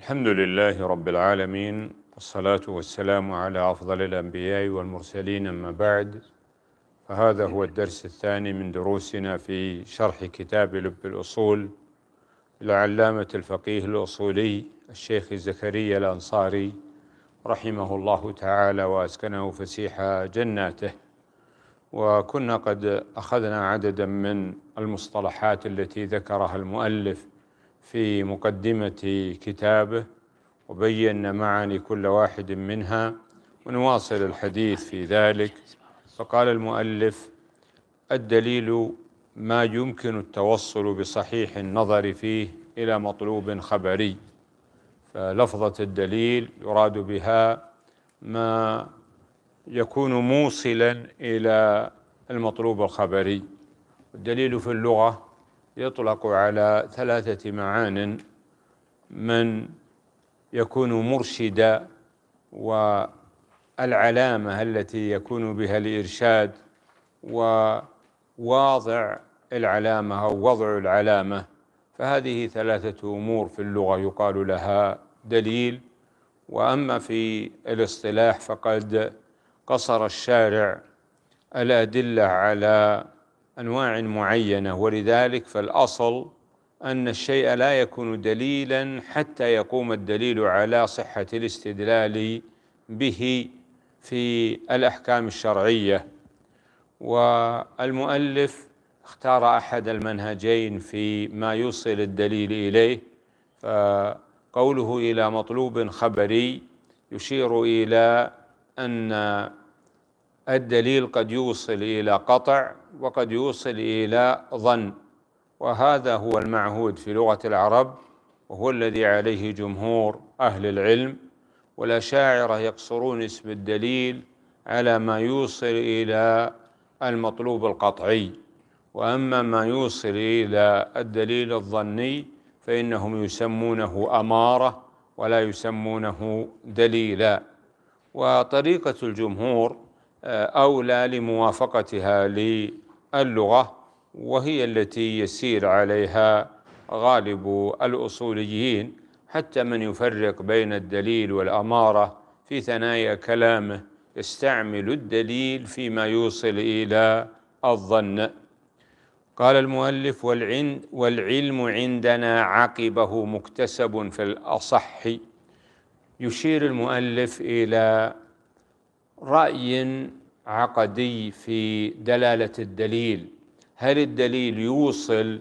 الحمد لله رب العالمين، والصلاة والسلام على أفضل الأنبياء والمرسلين، أما بعد، فهذا هو الدرس الثاني من دروسنا في شرح كتاب لب الأصول للعلامة الفقيه الأصولي الشيخ زكريا الأنصاري رحمه الله تعالى وأسكنه فسيح جناته. وكنا قد أخذنا عددا من المصطلحات التي ذكرها المؤلف في مقدمة كتابه، وبينا معاني كل واحد منها، ونواصل الحديث في ذلك. فقال المؤلف: الدليل ما يمكن التوصل بصحيح النظر فيه إلى مطلوب خبري. فلفظة الدليل يراد بها ما يكون موصلا إلى المطلوب الخبري. الدليل في اللغة يطلق على ثلاثة معان: من يكون مرشدا، والعلامة التي يكون بها الإرشاد، وواضع العلامة أو وضع العلامة. فهذه ثلاثة أمور في اللغة يقال لها دليل. وأما في الاصطلاح فقد قصر الشارع الأدلة على أنواع معينة، ولذلك فالأصل أن الشيء لا يكون دليلا حتى يقوم الدليل على صحة الاستدلال به في الأحكام الشرعية. والمؤلف اختار أحد المنهجين في ما يوصل الدليل إليه، فقوله إلى مطلوب خبري يشير إلى أن الدليل قد يوصل إلى قطع وقد يوصل إلى ظن، وهذا هو المعهود في لغة العرب، وهو الذي عليه جمهور أهل العلم. والأشاعرة يقصرون اسم الدليل على ما يوصل إلى المطلوب القطعي، وأما ما يوصل إلى الدليل الظني فإنهم يسمونه أمارة ولا يسمونه دليلا. وطريقة الجمهور أولى لموافقتها للغة، وهي التي يسير عليها غالب الأصوليين، حتى من يفرق بين الدليل والأمارة في ثنايا كلامه يستعمل الدليل فيما يوصل إلى الظن. قال المؤلف: والعلم عندنا عقبه مكتسب في الأصح. يشير المؤلف إلى رأي عقدي في دلالة الدليل. هل الدليل يوصل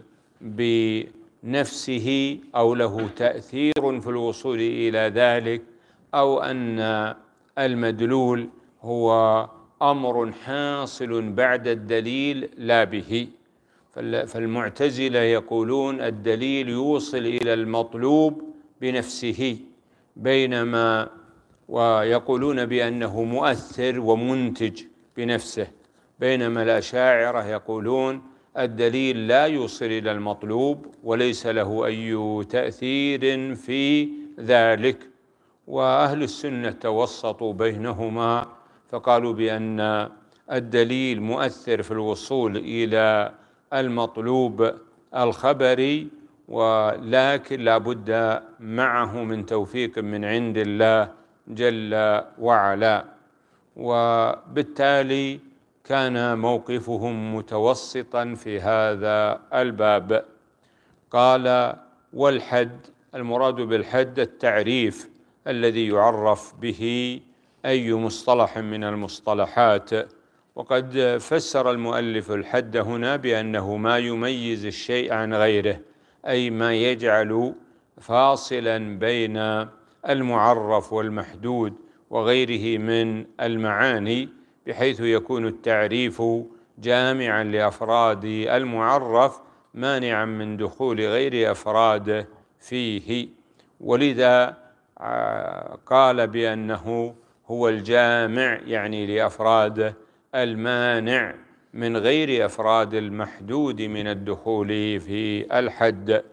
بنفسه أو له تأثير في الوصول إلى ذلك، أو أن المدلول هو أمر حاصل بعد الدليل لا به؟ فالمعتزلة يقولون الدليل يوصل إلى المطلوب بنفسه، بينما ويقولون بأنه مؤثر ومنتج بنفسه، بينما الأشاعرة يقولون الدليل لا يوصل إلى المطلوب وليس له أي تأثير في ذلك. وأهل السنة توسطوا بينهما، فقالوا بأن الدليل مؤثر في الوصول إلى المطلوب الخبري، ولكن لا بد معه من توفيق من عند الله جل وعلا. وبالتالي كان موقفهم متوسطا في هذا الباب. قال: والحد، المراد بالحد التعريف الذي يعرف به أي مصطلح من المصطلحات. وقد فسر المؤلف الحد هنا بأنه ما يميز الشيء عن غيره، أي ما يجعل فاصلا بين المعرف والمحدود وغيره من المعاني، بحيث يكون التعريف جامعا لأفراد المعرف مانعا من دخول غير أفراد فيه. ولذا قال بأنه هو الجامع، يعني لأفراد المانع من غير أفراد المحدود من الدخول في الحد.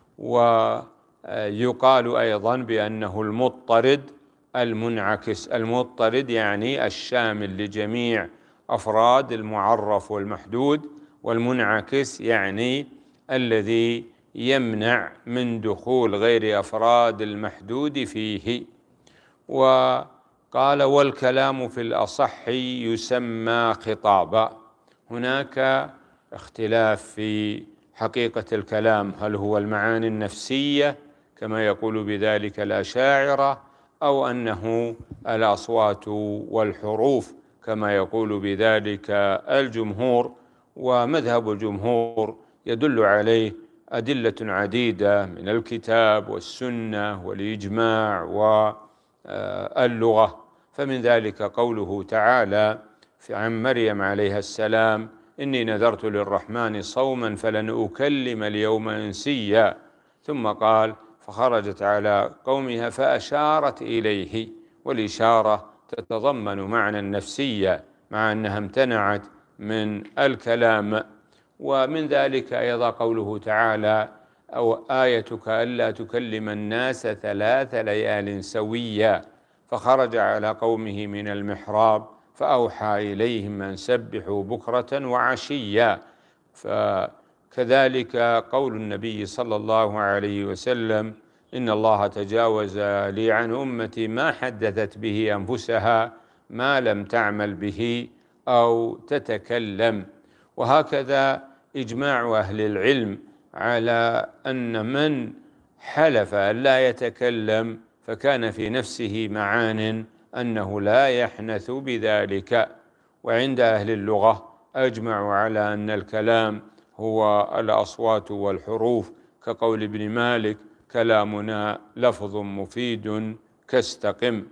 ويقال أيضا بأنه المضطرد المنعكس. المضطرد يعني الشامل لجميع أفراد المعرف والمحدود، والمنعكس يعني الذي يمنع من دخول غير أفراد المحدود فيه. وقال: والكلام في الأصح يسمى خطابا. هناك اختلاف في حقيقة الكلام، هل هو المعاني النفسية كما يقول بذلك الأشاعرة، أو أنه الأصوات والحروف كما يقول بذلك الجمهور. ومذهب الجمهور يدل عليه أدلة عديدة من الكتاب والسنة والإجماع واللغة. فمن ذلك قوله تعالى عن مريم عليها السلام: إني نذرت للرحمن صوما فلن أكلم اليوم إنسيا. ثم قال: فخرجت على قومها فأشارت إليه. والإشارة تتضمن معنى النفسية مع أنها امتنعت من الكلام. ومن ذلك أيضا قوله تعالى: أو آيتك ألا تكلم الناس 3 ليال سويا. فخرج على قومه من المحراب فأوحى إليهم أن سبحوا بكرة وعشيا. فكذلك قول النبي صلى الله عليه وسلم: إن الله تجاوز لي عن أمتي ما حدثت به أنفسها ما لم تعمل به أو تتكلم. وهكذا إجماع أهل العلم على أن من حلف أن لا يتكلم فكان في نفسه معان أنه لا يحنث بذلك. وعند أهل اللغة أجمعوا على أن الكلام هو الأصوات والحروف، كقول ابن مالك: كلامنا لفظ مفيد كاستقم.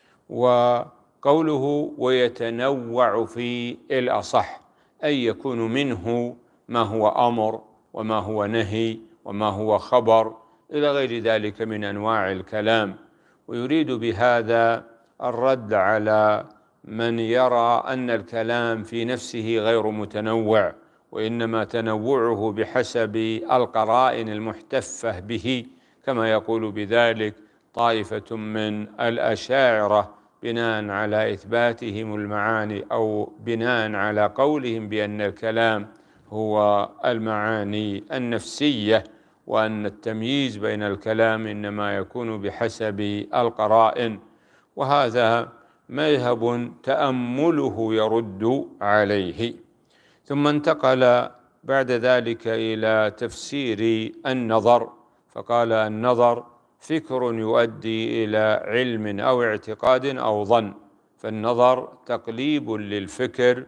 وقوله: ويتنوع في الأصح، أي يكون منه ما هو أمر وما هو نهي وما هو خبر إلى غير ذلك من أنواع الكلام. ويريد بهذا الرد على من يرى أن الكلام في نفسه غير متنوع، وإنما تنوعه بحسب القرائن المحتفة به، كما يقول بذلك طائفة من الأشاعرة بناء على إثباتهم المعاني، أو بناء على قولهم بأن الكلام هو المعاني النفسية، وأن التمييز بين الكلام إنما يكون بحسب القرائن. وهذا مذهب تأمله يرد عليه. ثم انتقل بعد ذلك إلى تفسير النظر، فقال: النظر فكر يؤدي إلى علم أو اعتقاد أو ظن. فالنظر تقليب للفكر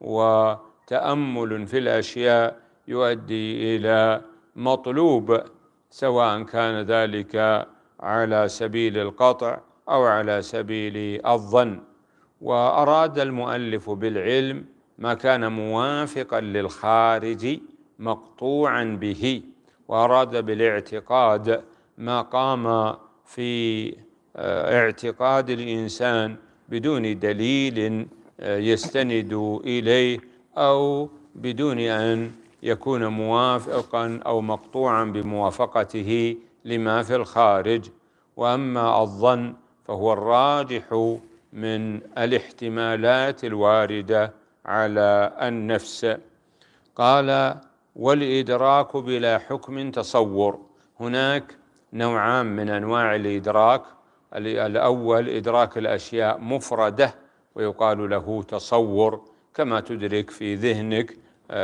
وتأمل في الأشياء يؤدي إلى مطلوب، سواء كان ذلك على سبيل القطع أو على سبيل الظن. وأراد المؤلف بالعلم ما كان موافقا للخارج مقطوعا به، وأراد بالاعتقاد ما قام في اعتقاد الإنسان بدون دليل يستند إليه، أو بدون أن يكون موافقا أو مقطوعا بموافقته لما في الخارج. وأما الظن فهو الراجح من الاحتمالات الواردة على النفس. قال: والإدراك بلا حكم تصور. هناك نوعان من أنواع الإدراك: الأول إدراك الأشياء مفردة ويقال له تصور، كما تدرك في ذهنك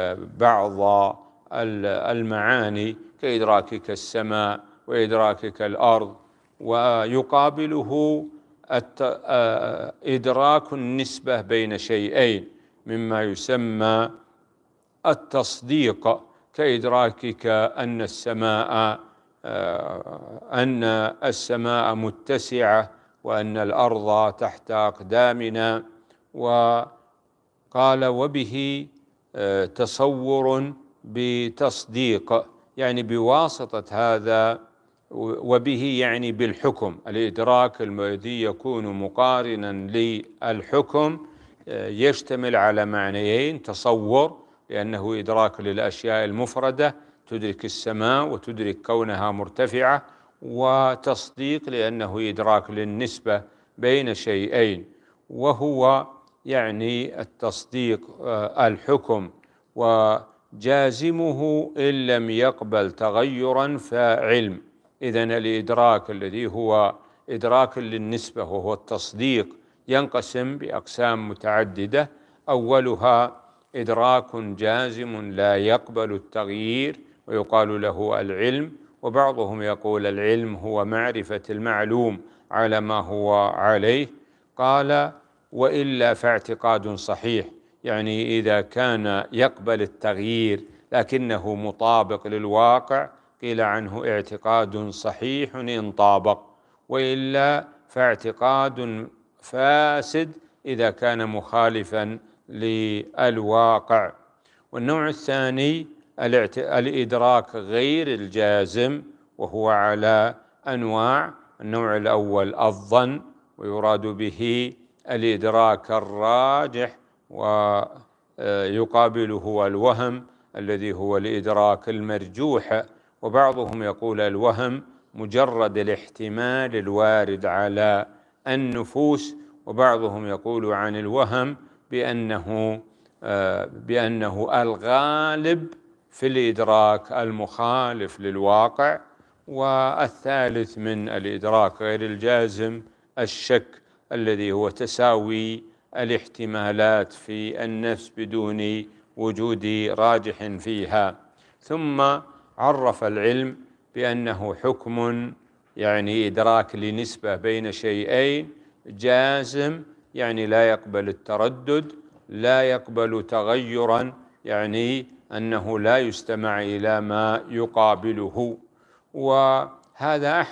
بعض المعاني كإدراكك السماء وإدراكك الأرض. ويقابله إدراك النسبة بين شيئين مما يسمى التصديق، كإدراكك أن السماء متسعة وأن الأرض تحت أقدامنا. وقال: وبه تصور بتصديق، يعني بواسطة هذا، وبه يعني بالحكم. الإدراك الذي يكون مقارنا للحكم يشتمل على معنيين: تصور لأنه إدراك للأشياء المفردة، تدرك السماء وتدرك كونها مرتفعة، وتصديق لأنه إدراك للنسبة بين شيئين، وهو يعني التصديق الحكم. جازمه إن لم يقبل تغيرا فعلم. إذن الإدراك الذي هو إدراك للنسبة وهو التصديق ينقسم بأقسام متعددة. أولها إدراك جازم لا يقبل التغيير ويقال له العلم، وبعضهم يقول العلم هو معرفة المعلوم على ما هو عليه. قال وإلا فاعتقاد صحيح، يعني إذا كان يقبل التغيير لكنه مطابق للواقع قيل عنه اعتقاد صحيح إن طابق، وإلا فاعتقاد فاسد إذا كان مخالفا للواقع. والنوع الثاني الإدراك غير الجازم، وهو على أنواع. النوع الأول الظن، ويراد به الإدراك الراجح، ويقابله الوهم الذي هو الإدراك المرجوح. وبعضهم يقول الوهم مجرد الاحتمال الوارد على النفوس، وبعضهم يقول عن الوهم بأنه الغالب في الإدراك المخالف للواقع. والثالث من الإدراك غير الجازم الشك، الذي هو تساوي الاحتمالات في النفس بدون وجود راجح فيها. ثم عرف العلم بأنه حكم، يعني إدراك لنسبة بين شيئين، جازم يعني لا يقبل التردد، لا يقبل تغيرا يعني أنه لا يستمع إلى ما يقابله. وهذا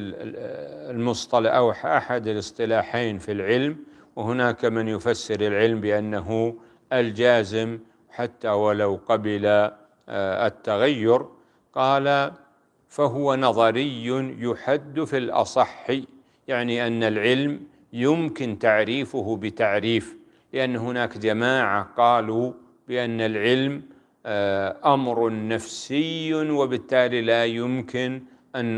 أحد الاصطلاحين في العلم. وهناك من يفسر العلم بأنه الجازم حتى ولو قبل التغير. قال فهو نظري يحد في الأصح، يعني أن العلم يمكن تعريفه بتعريف، لأن هناك جماعة قالوا بأن العلم أمر نفسي وبالتالي لا يمكن أن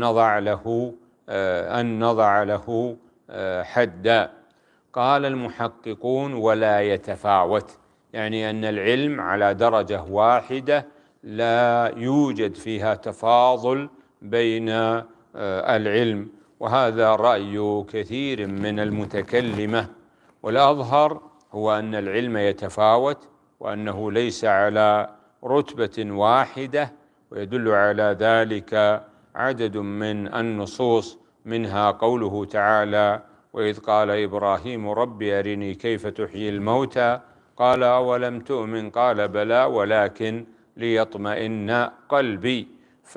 نضع له حدا. قال المحققون ولا يتفاوت، يعني أن العلم على درجة واحدة لا يوجد فيها تفاضل بين العلم. وهذا رأي كثير من المتكلمة، والأظهر هو أن العلم يتفاوت وأنه ليس على رتبة واحدة. ويدل على ذلك عدد من النصوص، منها قوله تعالى وإذ قال إبراهيم رب أرني كيف تحيي الموتى قال أولم تؤمن قال بلى ولكن ليطمئن قلبي.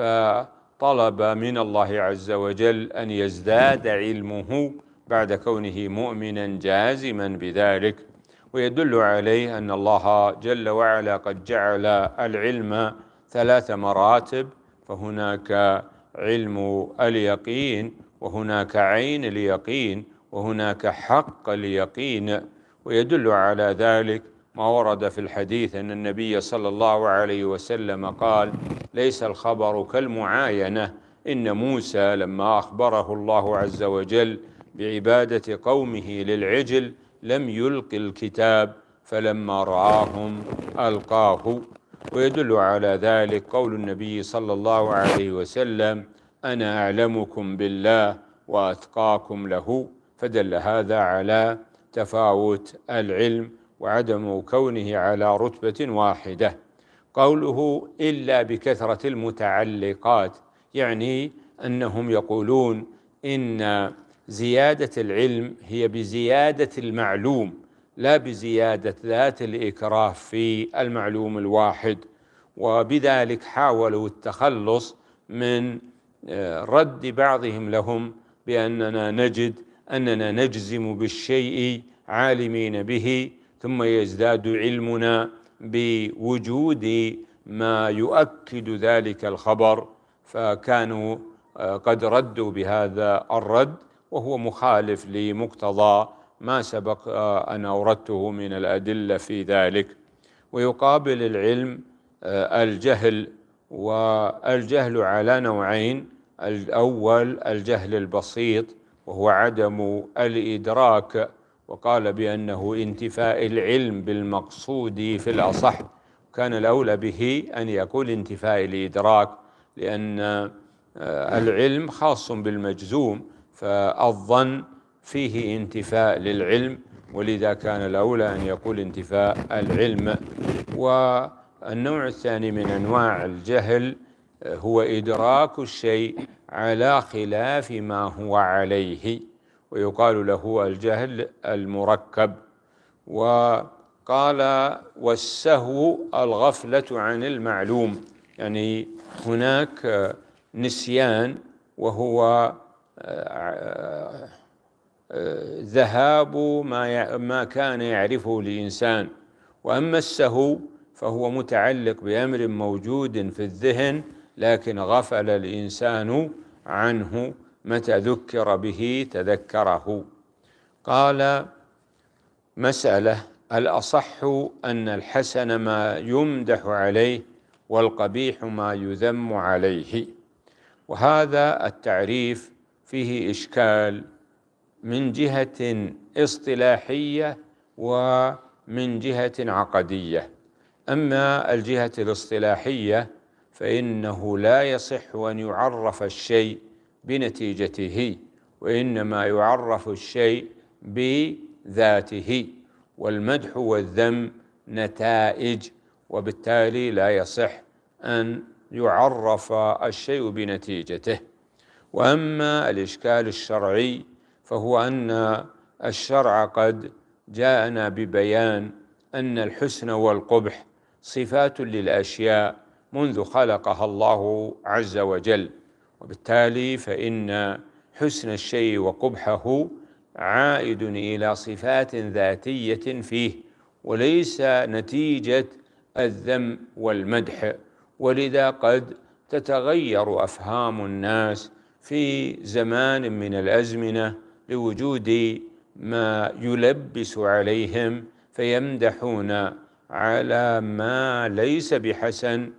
فطلب من الله عز وجل أن يزداد علمه بعد كونه مؤمنا جازما بذلك. ويدل عليه أن الله جل وعلا قد جعل العلم 3 مراتب، فهناك علم اليقين، وهناك عين اليقين، وهناك حق اليقين. ويدل على ذلك ما ورد في الحديث أن النبي صلى الله عليه وسلم قال ليس الخبر كالمعاينة. إن موسى لما أخبره الله عز وجل بعبادة قومه للعجل لم يلق الكتاب فلما رآهم ألقاه. ويدل على ذلك قول النبي صلى الله عليه وسلم أنا أعلمكم بالله وأتقاكم له، فدل هذا على تفاوت العلم وعدم كونه على رتبة واحدة. قوله إلا بكثرة المتعلقات، يعني أنهم يقولون إن زيادة العلم هي بزيادة المعلوم لا بزيادة ذات الإكراه في المعلوم الواحد. وبذلك حاولوا التخلص من رد بعضهم لهم بأننا نجد أننا نجزم بالشيء عالمين به ثم يزداد علمنا بوجود ما يؤكد ذلك الخبر، فكانوا قد ردوا بهذا الرد وهو مخالف لمقتضى ما سبق أن أوردته من الأدلة في ذلك. ويقابل العلم الجهل، والجهل على نوعين: الأول الجهل البسيط وهو عدم الإدراك، وقال بأنه انتفاء العلم بالمقصود في الأصح، كان الأولى به أن يكون انتفاء الإدراك، لأن العلم خاص بالمجزوم، فالظن فيه انتفاء للعلم، ولذا كان الأولى أن يقول انتفاء العلم. والنوع الثاني من أنواع الجهل هو إدراك الشيء على خلاف ما هو عليه، ويقال له الجهل المركب. وقال والسهو الغفلة عن المعلوم، يعني هناك نسيان وهو ذهاب ما كان يعرفه الإنسان. وأما السهو فهو متعلق بأمر موجود في الذهن لكن غفل الإنسان عنه، متى ذكر به تذكره. قال مسألة: الأصح أن الحسن ما يمدح عليه والقبيح ما يذم عليه. وهذا التعريف فيه إشكال من جهة اصطلاحية ومن جهة عقدية. أما الجهة الاصطلاحية فإنه لا يصح أن يعرف الشيء بنتيجته، وإنما يعرف الشيء بذاته، والمدح والذم نتائج، وبالتالي لا يصح أن يعرف الشيء بنتيجته. وأما الإشكال الشرعي فهو أن الشرع قد جاءنا ببيان أن الحسن والقبح صفات للأشياء منذ خلقها الله عز وجل، وبالتالي فإن حسن الشيء وقبحه عائد إلى صفات ذاتية فيه، وليس نتيجة الذم والمدح. ولذا قد تتغير أفهام الناس في زمان من الأزمنة لوجود ما يلبس عليهم، فيمدحون على ما ليس بحسن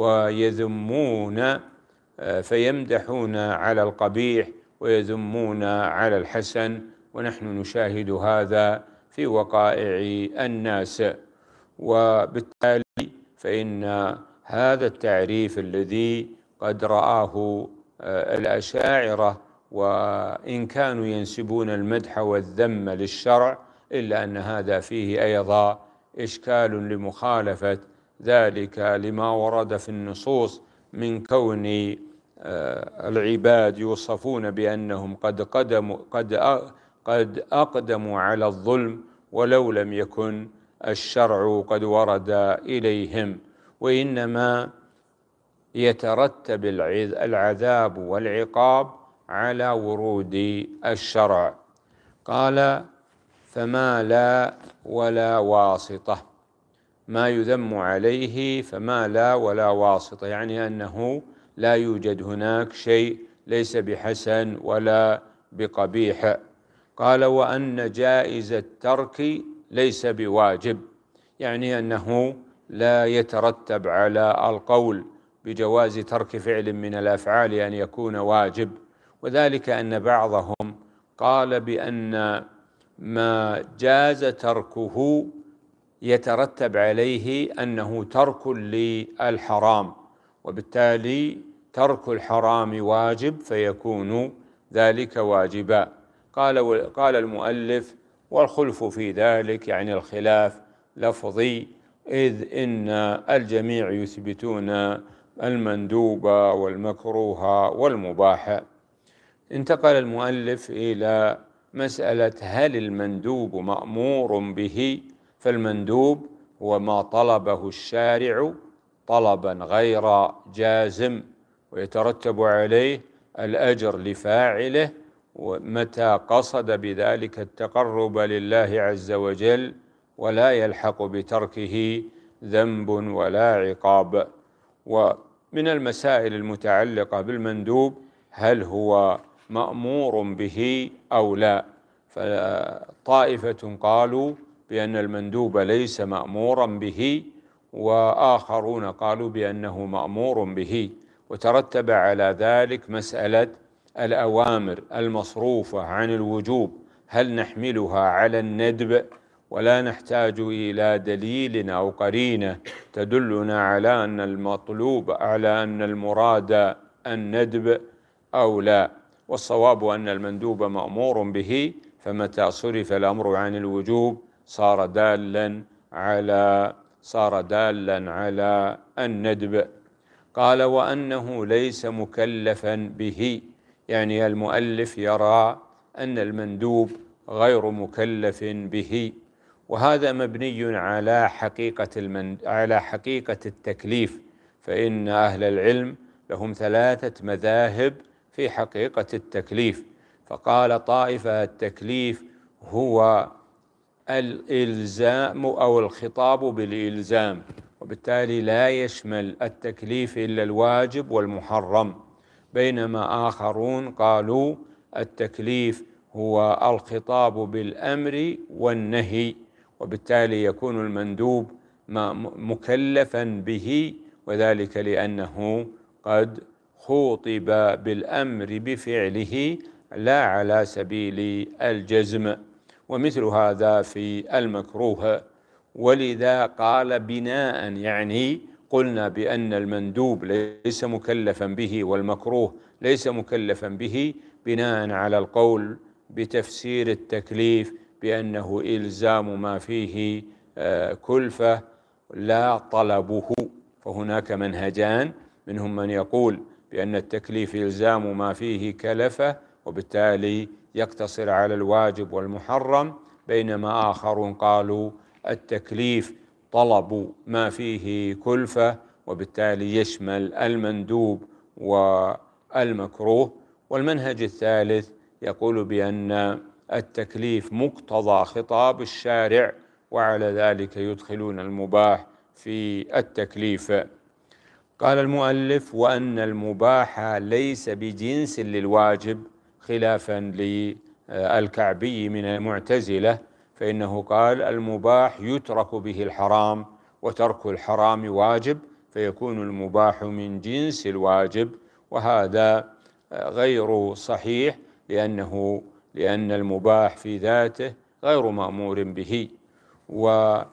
ويذمون، فيمدحون على القبيح ويذمون على الحسن، ونحن نشاهد هذا في وقائع الناس. وبالتالي فإن هذا التعريف الذي قد رآه الأشاعرة، وإن كانوا ينسبون المدح والذم للشرع، إلا أن هذا فيه أيضا إشكال لمخالفة ذلك لما ورد في النصوص من كون العباد يوصفون بأنهم قد أقدموا على الظلم ولو لم يكن الشرع قد ورد إليهم، وإنما يترتب العذاب والعقاب على ورود الشرع. قال فما لا ولا واسطة، ما يذم عليه فما لا ولا واسطة، يعني أنه لا يوجد هناك شيء ليس بحسن ولا بقبيح. قال وأن جائز الترك ليس بواجب، يعني أنه لا يترتب على القول بجواز ترك فعل من الأفعال أن يكون واجب، وذلك أن بعضهم قال بأن ما جاز تركه يترتب عليه أنه ترك للحرام، وبالتالي ترك الحرام واجب فيكون ذلك واجبا. قال المؤلف والخلف في ذلك، يعني الخلاف لفظي، إذ إن الجميع يثبتون المندوب والمكروه والمباح. انتقل المؤلف إلى مسألة هل المندوب مأمور به؟ فالمندوب هو ما طلبه الشارع طلبا غير جازم، ويترتب عليه الأجر لفاعله، ومتى قصد بذلك التقرب لله عز وجل، ولا يلحق بتركه ذنب ولا عقاب. ومن المسائل المتعلقة بالمندوب هل هو مأمور به أو لا؟ فطائفة قالوا بأن المندوب ليس مأمورا به، وآخرون قالوا بأنه مأمور به، وترتب على ذلك مسألة الأوامر المصروفة عن الوجوب هل نحملها على الندب ولا نحتاج إلى دليل أو قرينة تدلنا على أن المطلوب على أن المراد الندب أو لا. والصواب أن المندوب مأمور به، فمتى صرف الأمر عن الوجوب صار دالا على الندب. قال وأنه ليس مكلفا به، يعني المؤلف يرى أن المندوب غير مكلف به، وهذا مبني على حقيقة التكليف، فإن أهل العلم لهم 3 مذاهب في حقيقة التكليف. فقال طائفة التكليف هو الإلزام أو الخطاب بالإلزام، وبالتالي لا يشمل التكليف إلا الواجب والمحرم، بينما آخرون قالوا التكليف هو الخطاب بالأمر والنهي، وبالتالي يكون المندوب مكلفا به، وذلك لأنه قد خوطب بالأمر بفعله لا على سبيل الجزم. ومثل هذا في المكروه. ولذا قال بناء، يعني قلنا بأن المندوب ليس مكلفا به والمكروه ليس مكلفا به بناء على القول بتفسير التكليف بأنه إلزام ما فيه كلفة لا طلبه. فهناك منهجان، منهم من يقول بأن التكليف إلزام ما فيه كلفة وبالتالي يقتصر على الواجب والمحرم، بينما آخرون قالوا التكليف طلب ما فيه كلفة وبالتالي يشمل المندوب والمكروه. والمنهج الثالث يقول بأن التكليف مقتضى خطاب الشارع، وعلى ذلك يدخلون المباح في التكليف. قال المؤلف وأن المباح ليس بجنس للواجب، خلافا للكعبي من المعتزلة، فإنه قال المباح يترك به الحرام وترك الحرام واجب، فيكون المباح من جنس الواجب، وهذا غير صحيح، لأن المباح في ذاته غير مأمور به. وهل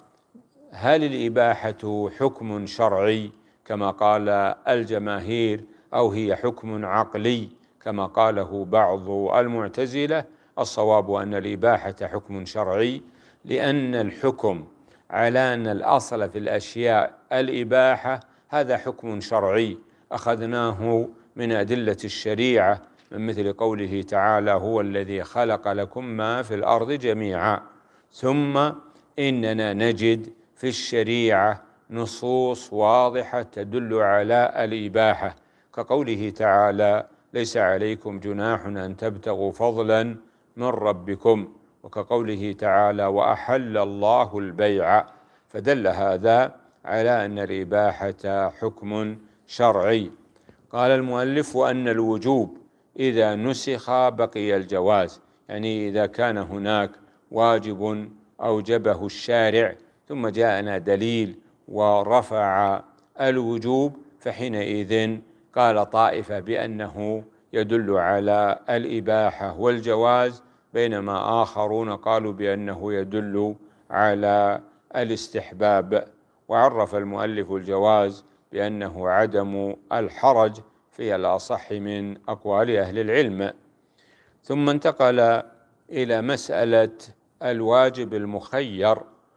الإباحة حكم شرعي كما قال الجماهير، أو هي حكم عقلي كما قاله بعض المعتزلة؟ الصواب أن الإباحة حكم شرعي، لأن الحكم على أن الأصل في الأشياء الإباحة هذا حكم شرعي أخذناه من أدلة الشريعة، من مثل قوله تعالى هو الذي خلق لكم ما في الأرض جميعا. ثم إننا نجد في الشريعة نصوص واضحة تدل على الإباحة، كقوله تعالى ليس عليكم جناح أن تبتغوا فضلا من ربكم، وكقوله تعالى وأحل الله البيع، فدل هذا على أن الإباحة حكم شرعي. قال المؤلف وأن الوجوب إذا نسخ بقي الجواز، يعني إذا كان هناك واجب أوجبه الشارع ثم جاءنا دليل ورفع الوجوب، فحينئذ قال طائفة بأنه يدل على الإباحة والجواز، بينما آخرون قالوا بأنه يدل على الاستحباب. وعرف المؤلف الجواز بأنه عدم الحرج في الأصح من أقوال أهل العلم. ثم انتقل إلى مسألة الواجب المخير.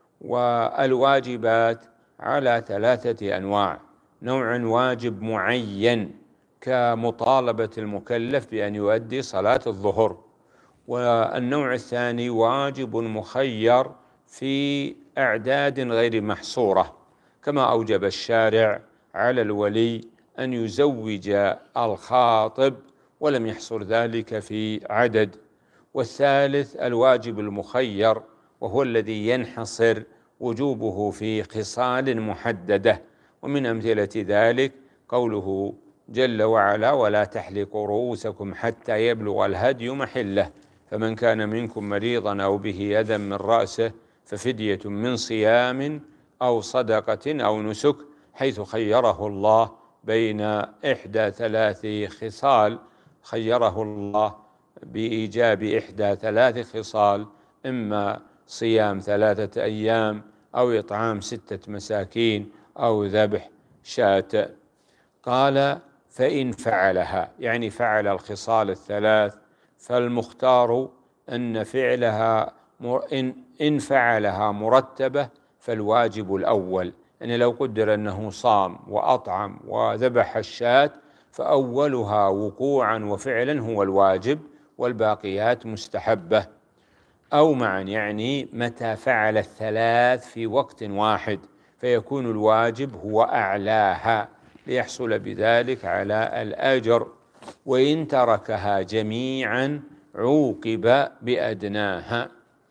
والواجبات على 3 أنواع: نوع واجب معين كمطالبة المكلف بأن يؤدي صلاة الظهر، والنوع الثاني واجب مخير في أعداد غير محصورة، كما أوجب الشارع على الولي أن يزوج الخاطب ولم يحصر ذلك في عدد. والثالث الواجب المخير، وهو الذي ينحصر وجوبه في خصال محددة، ومن أمثلة ذلك قوله جل وعلا ولا تحلقوا رؤوسكم حتى يبلغ الهدي محله، فمن كان منكم مريضا أو به أذى من رأسه ففدية من صيام أو صدقة أو نسك، حيث خيره الله بين إحدى 3 خصال، خيره الله بإيجاب إحدى 3 خصال: إما صيام 3 أيام أو إطعام 6 مساكين أو ذبح شاة. قال فإن فعلها، يعني فعل الخصال الثلاث، فالمختار أن فعلها إن فعلها مرتبة فالواجب الأول، يعني لو قدر أنه صام وأطعم وذبح الشاة فأولها وقوعا وفعلا هو الواجب والباقيات مستحبة. أو معا، يعني متى فعل الثلاث في وقت واحد فيكون الواجب هو أعلاها ليحصل بذلك على الأجر، وإن تركها جميعا عوقب بأدناها.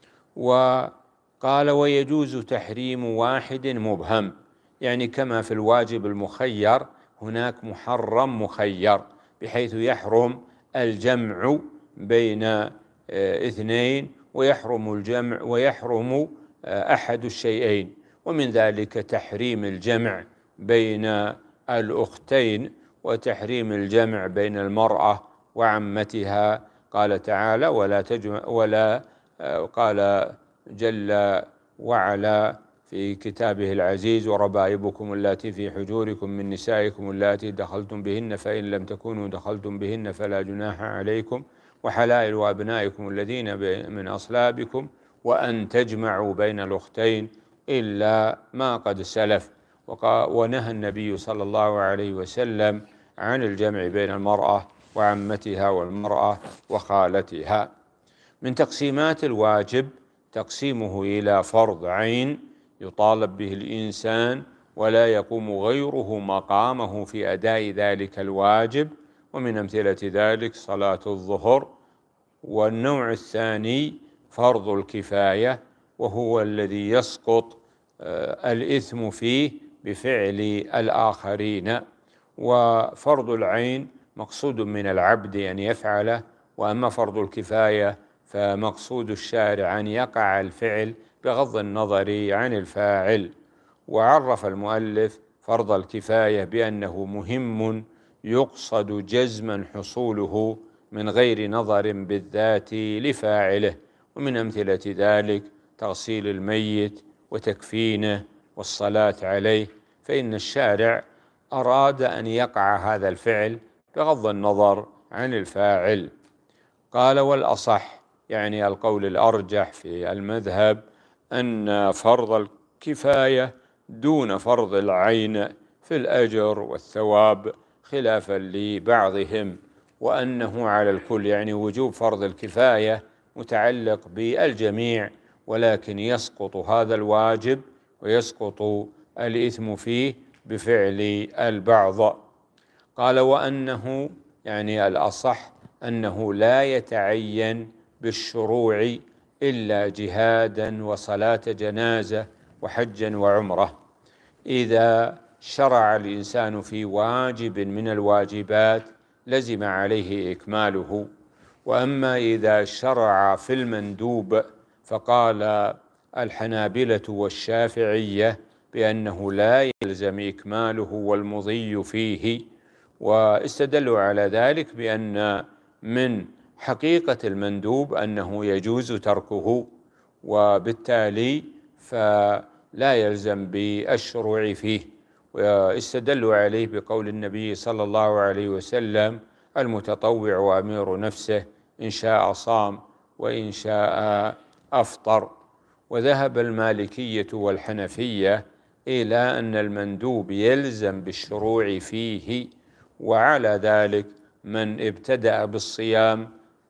وقال ويجوز تحريم واحد مبهم، يعني كما في الواجب المخير هناك محرم مخير، بحيث يحرم الجمع بين اثنين ويحرم الجمع ويحرم أحد الشيئين، ومن ذلك تحريم الجمع بين الأختين وتحريم الجمع بين المرأة وعمتها. قال تعالى قال جل وعلا في كتابه العزيز وربائبكم اللاتي في حجوركم من نسائكم اللاتي دخلتم بهن فإن لم تكونوا دخلتم بهن فلا جناح عليكم وحلائل أبنائكم الذين من أصلابكم وأن تجمعوا بين الأختين إلا ما قد سلف. ونهى النبي صلى الله عليه وسلم عن الجمع بين المرأة وعمتها والمرأة وخالتها. من تقسيمات الواجب تقسيمه إلى فرض عين يطالب به الإنسان ولا يقوم غيره مقامه في أداء ذلك الواجب، ومن أمثلة ذلك صلاة الظهر. والنوع الثاني فرض الكفاية، وهو الذي يسقط الإثم فيه بفعل الآخرين. وفرض العين مقصود من العبد أن يفعله، وأما فرض الكفاية فمقصود الشارع أن يقع الفعل بغض النظر عن الفاعل. وعرف المؤلف فرض الكفاية بأنه مهم يقصد جزما حصوله من غير نظر بالذات لفاعله، ومن أمثلة ذلك تغسيل الميت وتكفينه والصلاة عليه، فإن الشارع أراد أن يقع هذا الفعل بغض النظر عن الفاعل. قال والأصح، يعني القول الأرجح في المذهب، أن فرض الكفاية دون فرض العين في الأجر والثواب خلافا لبعضهم، وأنه على الكل، يعني وجوب فرض الكفاية متعلق بالجميع، ولكن يسقط هذا الواجب ويسقط الإثم فيه بفعل البعض. قال وأنه، يعني الأصح أنه لا يتعين بالشروع إلا جهادا وصلاة جنازة وحجا وعمرة. إذا شرع الإنسان في واجب من الواجبات لزم عليه إكماله، وأما إذا شرع في المندوب فقال الحنابلة والشافعية بأنه لا يلزم إكماله والمضي فيه، واستدلوا على ذلك بأن من حقيقة المندوب أنه يجوز تركه، وبالتالي فلا يلزم بالشروع فيه. واستدلوا عليه بقول النبي صلى الله عليه وسلم المتطوع وأمير نفسه إن شاء صام وإن شاء أفطر. وذهب المالكية والحنفية إلى أن المندوب يلزم بالشروع فيه، وعلى ذلك من ابتدأ بالصيام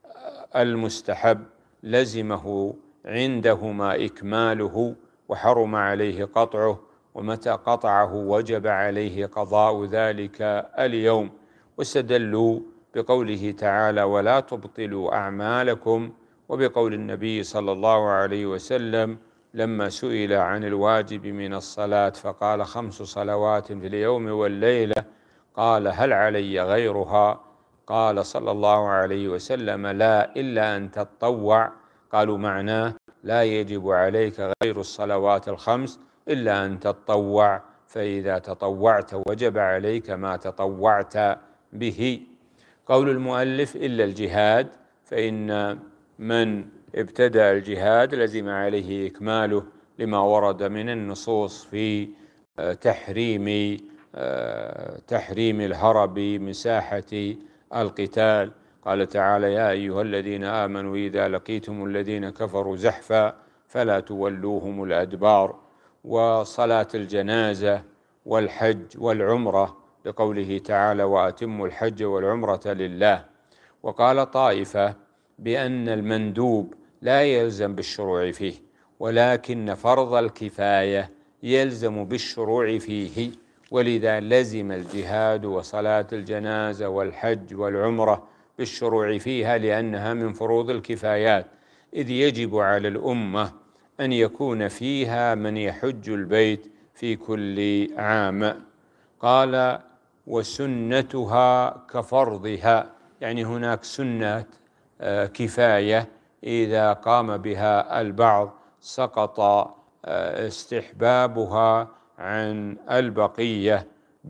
المستحب لزمه عندهما إكماله وحرم عليه قطعه، ومتى قطعه وجب عليه قضاء ذلك اليوم. واستدلوا بقوله تعالى ولا تبطلوا أعمالكم، وبقول النبي صلى الله عليه وسلم لما سئل عن الواجب من الصلاة فقال 5 صلوات في اليوم والليلة، قال هل علي غيرها؟ قال صلى الله عليه وسلم لا إلا أن تتطوع. قالوا معناه لا يجب عليك غير الصلوات ال5 إلا أن تتطوع، فإذا تطوعت وجب عليك ما تطوعت به. قول المؤلف إلا الجهاد، فإن من ابتدأ الجهاد لزم عليه إكماله، لما ورد من النصوص في تحريم الهرب من ساحة القتال. قال تعالى: يا أيها الذين آمنوا إذا لقيتم الذين كفروا زحفا فلا تولوهم الأدبار. وصلاة الجنازة والحج والعمرة، لقوله تعالى: وأتموا الحج والعمرة لله. وقال طائفة بأن المندوب لا يلزم بالشروع فيه، ولكن فرض الكفاية يلزم بالشروع فيه، ولذا لزم الجهاد وصلاة الجنازة والحج والعمرة بالشروع فيها، لأنها من فروض الكفايات، إذ يجب على الأمة أن يكون فيها من يحج البيت في كل عام. قال: وسنتها كفرضها، يعني هناك سنة كفاية إذا قام بها البعض سقط استحبابها عن البقية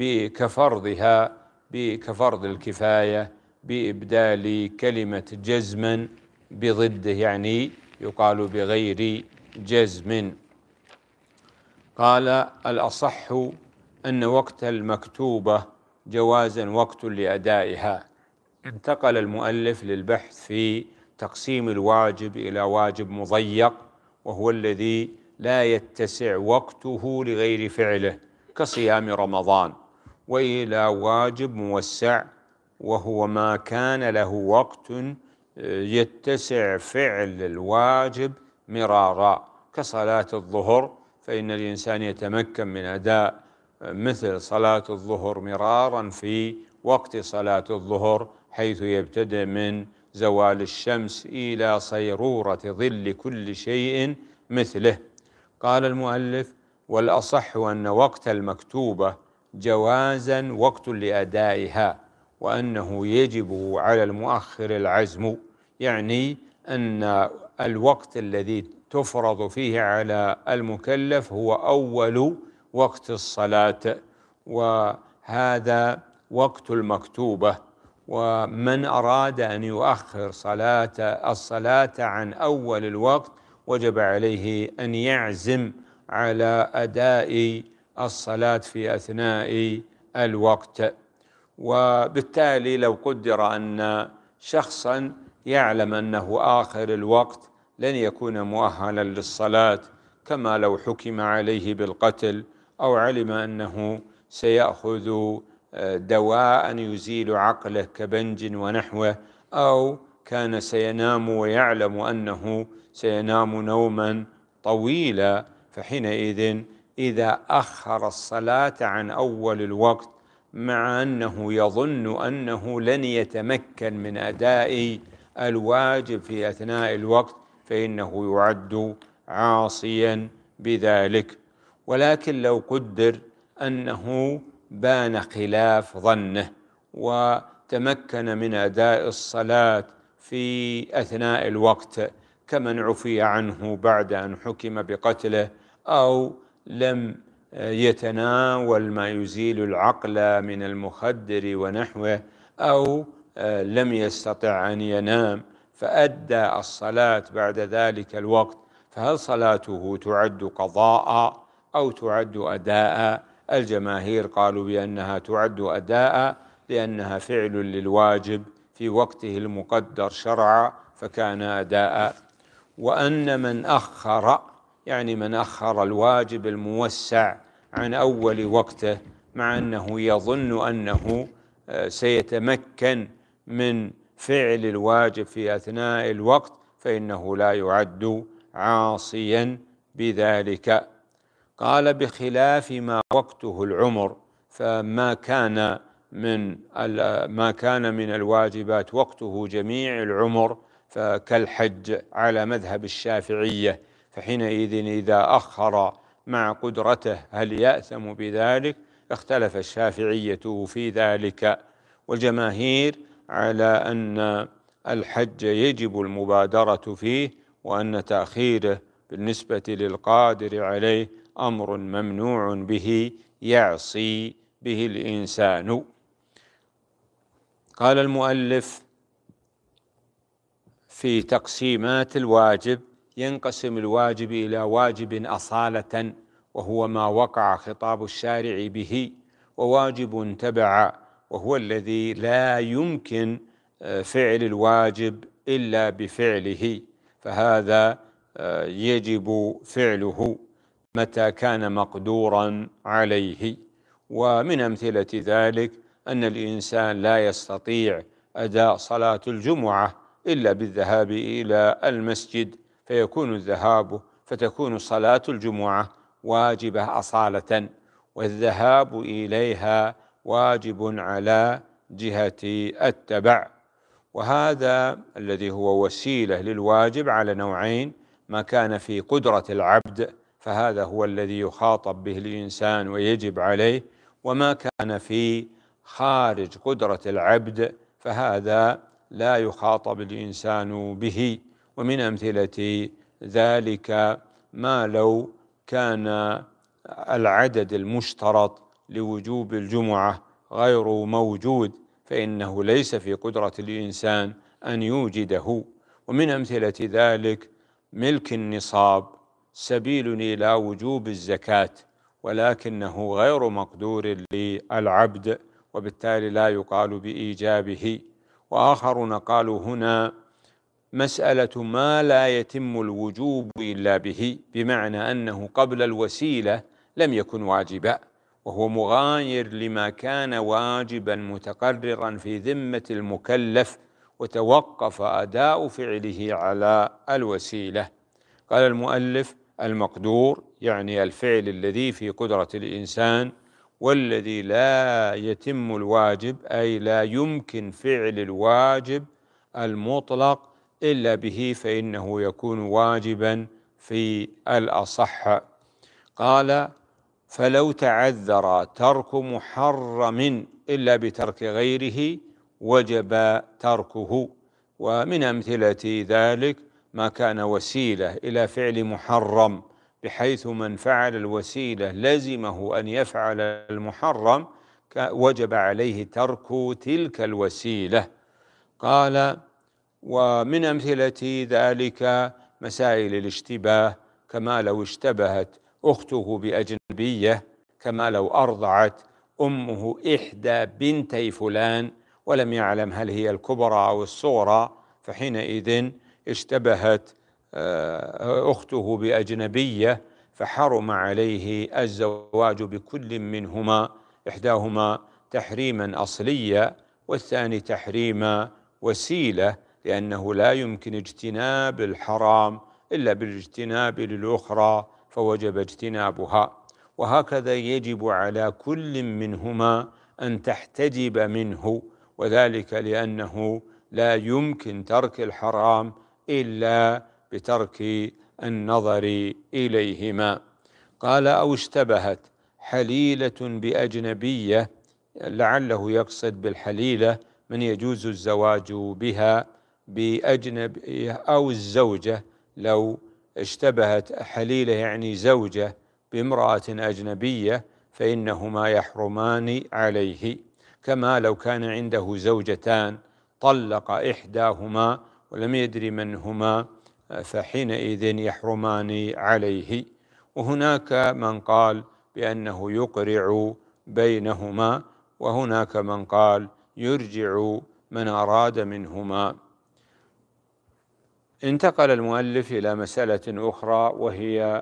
كفرض الكفاية، بإبدال كلمة جزما بضده، يعني يقال بغير جزم. قال: الأصح أن وقت المكتوبة جوازا وقت لأدائها. انتقل المؤلف للبحث في تقسيم الواجب إلى واجب مضيق، وهو الذي لا يتسع وقته لغير فعله كصيام رمضان، وإلى واجب موسع، وهو ما كان له وقت يتسع فعل الواجب مرارا، كصلاة الظهر، فإن الإنسان يتمكن من أداء مثل صلاة الظهر مرارا في وقت صلاة الظهر، حيث يبتدئ من زوال الشمس إلى صيرورة ظل كل شيء مثله. قال المؤلف: والأصح أن وقت المكتوبة جوازا وقت لأدائها، وأنه يجب على المؤخر العزم، يعني أن الوقت الذي تفرض فيه على المكلف هو أول وقت الصلاة، وهذا وقت المكتوبة. ومن أراد أن يؤخر الصلاة عن أول الوقت وجب عليه أن يعزم على أداء الصلاة في أثناء الوقت. وبالتالي لو قدر أن شخصا يعلم أنه آخر الوقت لن يكون مؤهلا للصلاة، كما لو حكم عليه بالقتل، أو علم أنه سيأخذ دواء يزيل عقله كبنج ونحوه، أو كان سينام ويعلم أنه سينام نوما طويلا، فحينئذ إذا أخر الصلاة عن أول الوقت مع أنه يظن أنه لن يتمكن من أداء الواجب في أثناء الوقت، فإنه يعد عاصيا بذلك. ولكن لو قدر أنه بان خلاف ظنه وتمكن من أداء الصلاة في أثناء الوقت، كمن عفي عنه بعد أن حكم بقتله، أو لم يتناول ما يزيل العقل من المخدر ونحوه، أو لم يستطع أن ينام فأدى الصلاة بعد ذلك الوقت، فهل صلاته تعد قضاء أو تعد أداء؟ الجماهير قالوا بأنها تعد أداء، لأنها فعل للواجب في وقته المقدر شرعا، فكان أداء. وأن من أخر، يعني من أخر الواجب الموسع عن أول وقته، مع أنه يظن أنه سيتمكن من فعل الواجب في أثناء الوقت، فإنه لا يعد عاصيا بذلك. قال: بخلاف ما وقته العمر، فما كان من الواجبات وقته جميع العمر، فكالحج على مذهب الشافعية، فحينئذ إذا أخر مع قدرته هل يأثم بذلك؟ اختلف الشافعية في ذلك، والجماهير على أن الحج يجب المبادرة فيه، وأن تأخيره بالنسبة للقادر عليه أمر ممنوع به يعصي به الإنسان. قال المؤلف في تقسيمات الواجب ينقسم الواجب إلى واجب أصالة وهو ما وقع خطاب الشارع به، وواجب تبع وهو الذي لا يمكن فعل الواجب إلا بفعله، فهذا يجب فعله متى كان مقدورا عليه. ومن أمثلة ذلك أن الإنسان لا يستطيع أداء صلاة الجمعة إلا بالذهاب إلى المسجد، فتكون صلاة الجمعة واجبة أصالة، والذهاب إليها واجب على جهة التبع. وهذا الذي هو وسيلة للواجب على نوعين: ما كان في قدرة العبد فهذا هو الذي يخاطب به الإنسان ويجب عليه، وما كان في خارج قدرة العبد فهذا لا يخاطب الإنسان به. ومن أمثلة ذلك ما لو كان العدد المشترط لوجوب الجمعة غير موجود فإنه ليس في قدرة الإنسان أن يوجده. ومن أمثلة ذلك ملك النصاب سبيل إلى وجوب الزكاة، ولكنه غير مقدور للعبد وبالتالي لا يقال بإيجابه. وآخرون قالوا هنا مسألة ما لا يتم الوجوب إلا به، بمعنى أنه قبل الوسيلة لم يكن واجبا، وهو مغاير لما كان واجبا متقررا في ذمة المكلف وتوقف أداء فعله على الوسيلة. قال المؤلف: المقدور يعني الفعل الذي في قدرة الإنسان، والذي لا يتم الواجب أي لا يمكن فعل الواجب المطلق إلا به، فإنه يكون واجبا في الأصح. قال: فلو تعذر ترك محرم إلا بترك غيره وجب تركه. ومن أمثلة ذلك ما كان وسيلة إلى فعل محرم بحيث من فعل الوسيلة لزمه أن يفعل المحرم وجب عليه ترك تلك الوسيلة. قال: ومن أمثلة ذلك مسائل الاشتباه، كما لو اشتبهت أخته بأجنبية، كما لو أرضعت أمه إحدى بنتي فلان ولم يعلم هل هي الكبرى أو الصغرى، فحينئذ اشتبهت أخته بأجنبية فحرم عليه الزواج بكل منهما، إحداهما تحريما أصليا والثاني تحريما وسيلة، لأنه لا يمكن اجتناب الحرام إلا بالاجتناب للأخرى فوجب اجتنابها. وهكذا يجب على كل منهما أن تحتجب منه، وذلك لأنه لا يمكن ترك الحرام إلا بترك النظر إليهما. قال: أو اشتبهت حليلة بأجنبية، لعله يقصد بالحليلة من يجوز الزواج بها بأجنبية أو الزوجة. لو اشتبهت حليلة يعني زوجة بامرأة أجنبية فإنهما يحرمان عليه، كما لو كان عنده زوجتان طلق إحداهما ولم يدري من هما فحينئذ يحرمان عليه. وهناك من قال بأنه يقرع بينهما، وهناك من قال يرجع من أراد منهما. انتقل المؤلف إلى مسألة أخرى وهي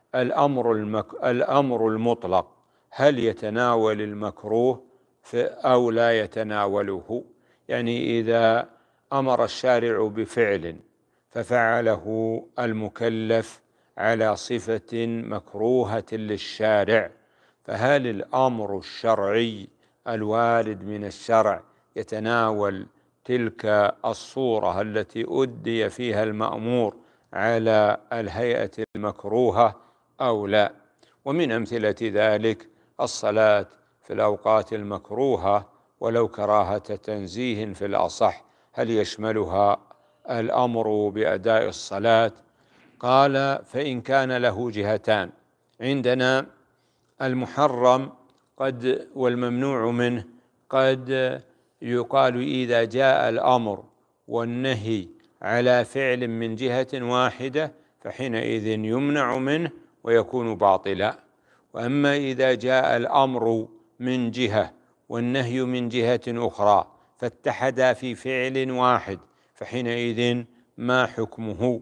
الأمر المطلق، هل يتناول المكروه أو لا يتناوله؟ يعني إذا أمر الشارع بفعل ففعله المكلف على صفة مكروهة للشارع، فهل الأمر الشرعي الوارد من الشرع يتناول تلك الصورة التي أدي فيها المأمور على الهيئة المكروهة أو لا؟ ومن أمثلة ذلك الصلاة في الأوقات المكروهة ولو كراهة تنزيه في الأصح، هل يشملها الأمر بأداء الصلاة؟ قال: فإن كان له جهتان، عندنا المحرم والممنوع منه قد يقال إذا جاء الأمر والنهي على فعل من جهة واحدة فحينئذ يمنع منه ويكون باطلا. وأما إذا جاء الأمر من جهة والنهي من جهة أخرى فاتحدا في فعل واحد فحينئذ ما حكمه؟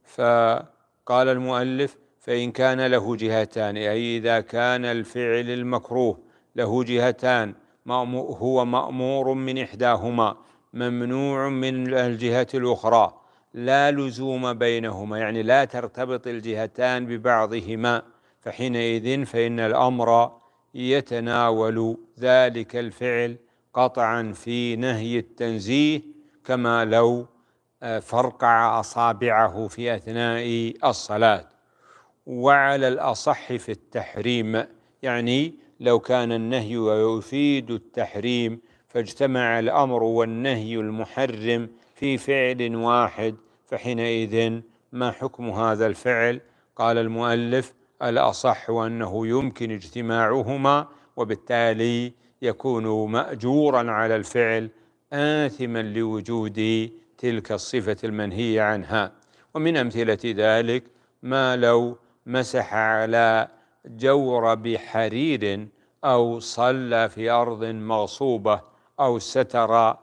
فقال المؤلف: فإن كان له جهتان، أي إذا كان الفعل المكروه له جهتان، هو مأمور من إحداهما ممنوع من الجهة الأخرى، لا لزوم بينهما، يعني لا ترتبط الجهتان ببعضهما، فحينئذ فإن الأمر يتناول ذلك الفعل قطعا في نهي التنزيه، كما لو فرقع أصابعه في أثناء الصلاة. وعلى الأصح في التحريم، يعني لو كان النهي يفيد التحريم فاجتمع الأمر والنهي المحرم في فعل واحد فحينئذ ما حكم هذا الفعل؟ قال المؤلف: الأصح أنه يمكن اجتماعهما، وبالتالي يكون مأجورا على الفعل آثما لوجود تلك الصفة المنهي عنها. ومن أمثلة ذلك ما لو مسح على جورب حرير، أو صلى في أرض مغصوبة، أو ستر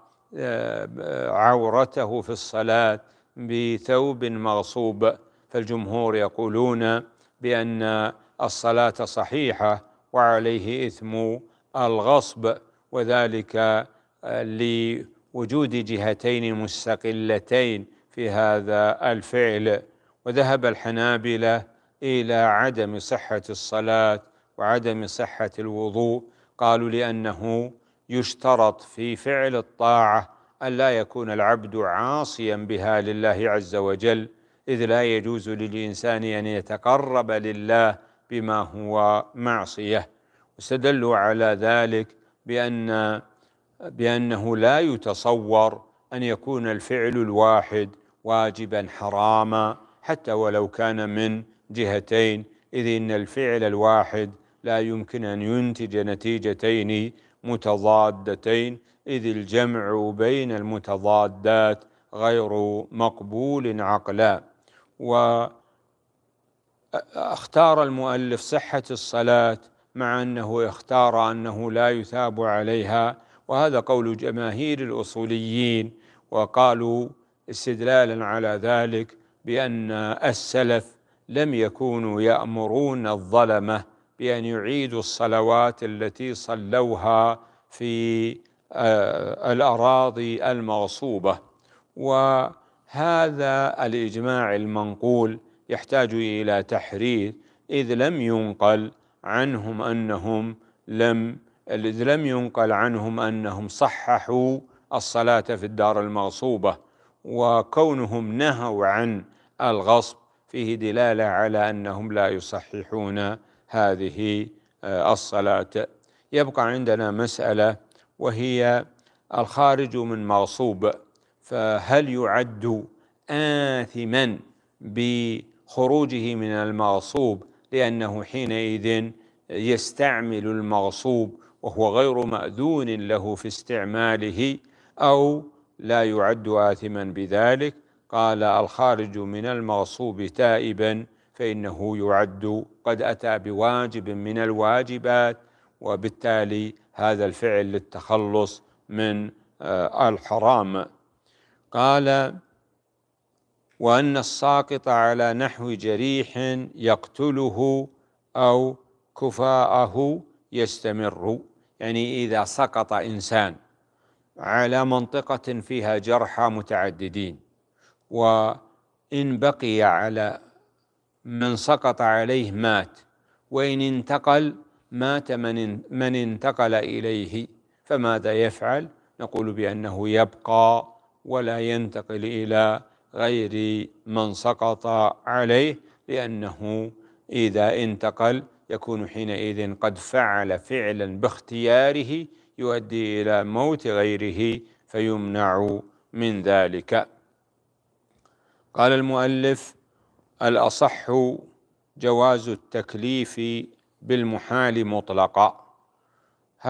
عورته في الصلاة بثوب مغصوب، فالجمهور يقولون بأن الصلاة صحيحة وعليه إثم الغصب، وذلك لوجود جهتين مستقلتين في هذا الفعل. وذهب الحنابلة إلى عدم صحة الصلاة وعدم صحة الوضوء، قالوا لأنه يشترط في فعل الطاعة أن لا يكون العبد عاصيا بها لله عز وجل، إذ لا يجوز للإنسان أن يتقرب لله بما هو معصية. واستدلوا على ذلك بأنه لا يتصور أن يكون الفعل الواحد واجبا حراما حتى ولو كان من جهتين، إذ إن الفعل الواحد لا يمكن أن ينتج نتيجتين متضادتين، إذ الجمع بين المتضادات غير مقبول عقلا. واختار المؤلف صحة الصلاة مع أنه اختار أنه لا يثاب عليها، وهذا قول جماهير الأصوليين، وقالوا استدلالا على ذلك بأن السلف لم يكونوا يأمرون الظلمة بأن يعيدوا الصلوات التي صلوها في الأراضي المغصوبة. وهذا الإجماع المنقول يحتاج إلى تحرير، إذ لم ينقل عنهم أنهم صححوا الصلاة في الدار المغصوبة، وكونهم نهوا عن الغصب فيه دلالة على أنهم لا يصححون هذه الصلاة. يبقى عندنا مسألة، وهي الخارج من مغصوب، فهل يعد آثما بخروجه من المغصوب لأنه حينئذ يستعمل المغصوب وهو غير مأذون له في استعماله، أو لا يعد آثما بذلك؟ قال: الخارج من المغصوب تائبا فإنه يعد قد أتى بواجب من الواجبات، وبالتالي هذا الفعل للتخلص من الحرام. قال: وأن الساقط على نحو جريح يقتله أو كفاءه يستمر، يعني إذا سقط إنسان على منطقة فيها جرحى متعددين، وإن بقي على من سقط عليه مات، وإن انتقل مات من انتقل إليه، فماذا يفعل؟ نقول بأنه يبقى ولا ينتقل إلى غير من سقط عليه، لأنه إذا انتقل يكون حينئذ قد فعل فعلا باختياره يؤدي إلى موت غيره فيمنع من ذلك. قال المؤلف: الأصح جواز التكليف بالمحال مطلقا.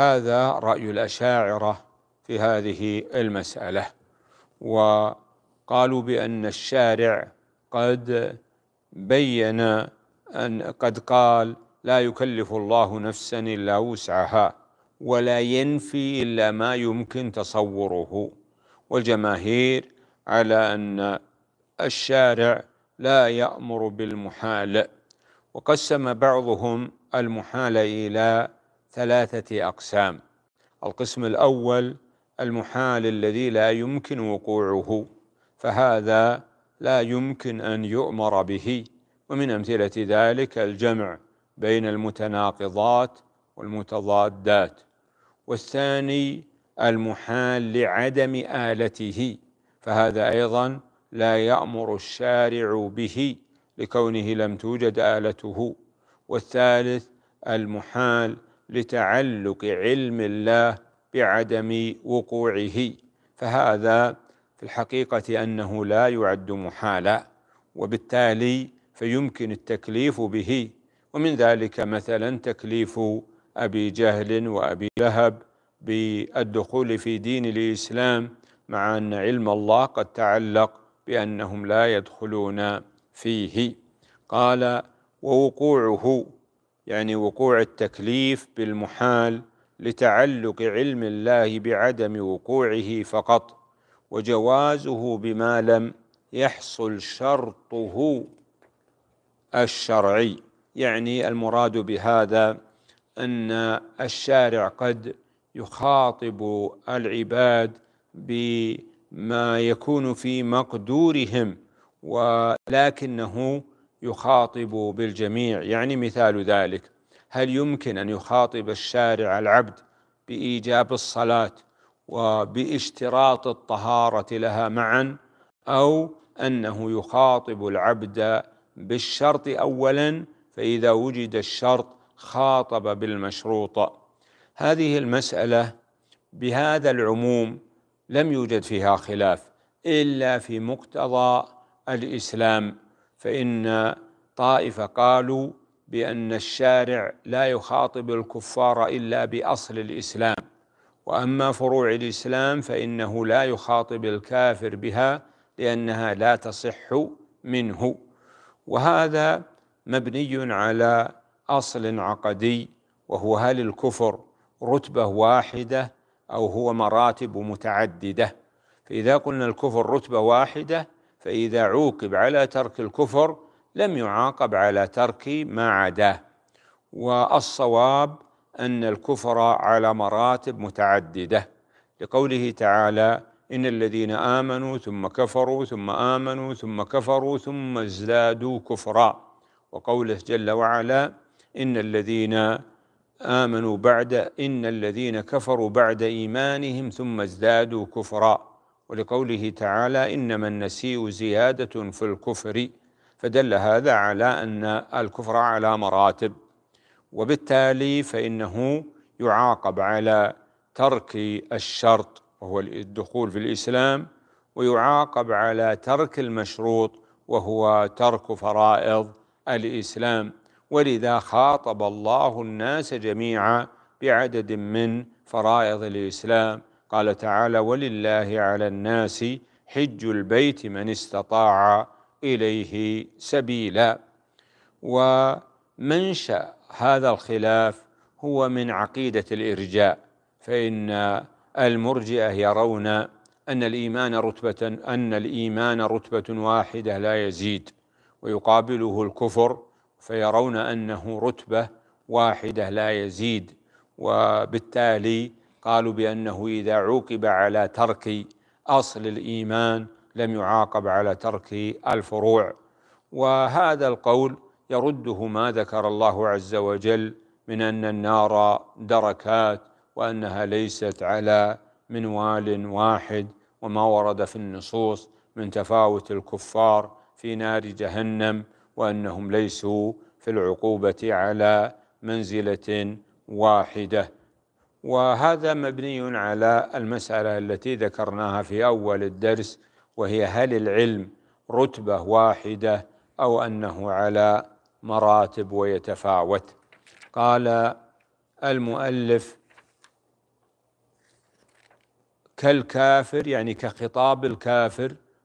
هذا رأي الأشاعرة في هذه المسألة. وقال قالوا بأن الشارع قد بين قد قال: لا يكلف الله نفسا إلا وسعها، ولا ينفي إلا ما يمكن تصوره. والجماهير على أن الشارع لا يأمر بالمحال. وقسم بعضهم المحال إلى 3 أقسام. القسم الأول المحال الذي لا يمكن وقوعه، فهذا لا يمكن أن يؤمر به، ومن أمثلة ذلك الجمع بين المتناقضات والمتضادات. والثاني المحال لعدم آلته، فهذا أيضا لا يأمر الشارع به لكونه لم توجد آلته. والثالث المحال لتعلق علم الله بعدم وقوعه، فهذا في الحقيقة أنه لا يعد محالا، وبالتالي فيمكن التكليف به. ومن ذلك مثلا تكليف أبي جهل وأبي لهب بالدخول في دين الإسلام، مع أن علم الله قد تعلق بأنهم لا يدخلون فيه. قال: ووقوعه يعني وقوع التكليف بالمحال لتعلق علم الله بعدم وقوعه فقط، وجوازه بما لم يحصل شرطه الشرعي. يعني المراد بهذا أن الشارع قد يخاطب العباد بما يكون في مقدورهم، ولكنه يخاطب بالجميع. يعني مثال ذلك: هل يمكن أن يخاطب الشارع العبد بإيجاب الصلاة وباشتراط الطهارة لها معا، أو أنه يخاطب العبد بالشرط أولا، فإذا وجد الشرط خاطب بالمشروط؟ هذه المسألة بهذا العموم لم يوجد فيها خلاف إلا في مقتضى الإسلام، فإن طائفة قالوا بأن الشارع لا يخاطب الكفار إلا بأصل الإسلام، وأما فروع الإسلام فإنه لا يخاطب الكافر بها لأنها لا تصح منه. وهذا مبني على أصل عقدي، وهو: هل الكفر رتبة واحدة أو هو مراتب متعددة؟ فإذا قلنا الكفر رتبة واحدة، فإذا عوقب على ترك الكفر لم يعاقب على ترك ما عداه. والصواب أن الكفر على مراتب متعددة، لقوله تعالى: إن الذين آمنوا ثم كفروا ثم آمنوا ثم كفروا ثم ازدادوا كفرا. وقوله جل وعلا: إن الذين كفروا بعد إيمانهم ثم ازدادوا كفرا. ولقوله تعالى: إنما النسيء زيادة في الكفر. فدل هذا على أن الكفر على مراتب، وبالتالي فإنه يعاقب على ترك الشرط وهو الدخول في الإسلام، ويعاقب على ترك المشروط وهو ترك فرائض الإسلام. ولذا خاطب الله الناس جميعا بعدد من فرائض الإسلام. قال تعالى: ولله على الناس حج البيت من استطاع إليه سبيلا. ومنشأ هذا الخلاف هو من عقيدة الإرجاء، فإن المرجئة يرون أن الإيمان رتبة واحدة لا يزيد، ويقابله الكفر فيرون أنه رتبة واحدة لا يزيد. وبالتالي قالوا بأنه إذا عوقب على ترك أصل الإيمان لم يعاقب على ترك الفروع. وهذا القول يرده ما ذكر الله عز وجل من أن النار دركات، وأنها ليست على منوال واحد، وما ورد في النصوص من تفاوت الكفار في نار جهنم، وأنهم ليسوا في العقوبة على منزلة واحدة. وهذا مبني على المسألة التي ذكرناها في أول الدرس، وهي: هل العلم رتبة واحدة أو أنه على مراتب ويتفاوت؟ قال المؤلف: كالكافر، يعني كخطاب الكافر،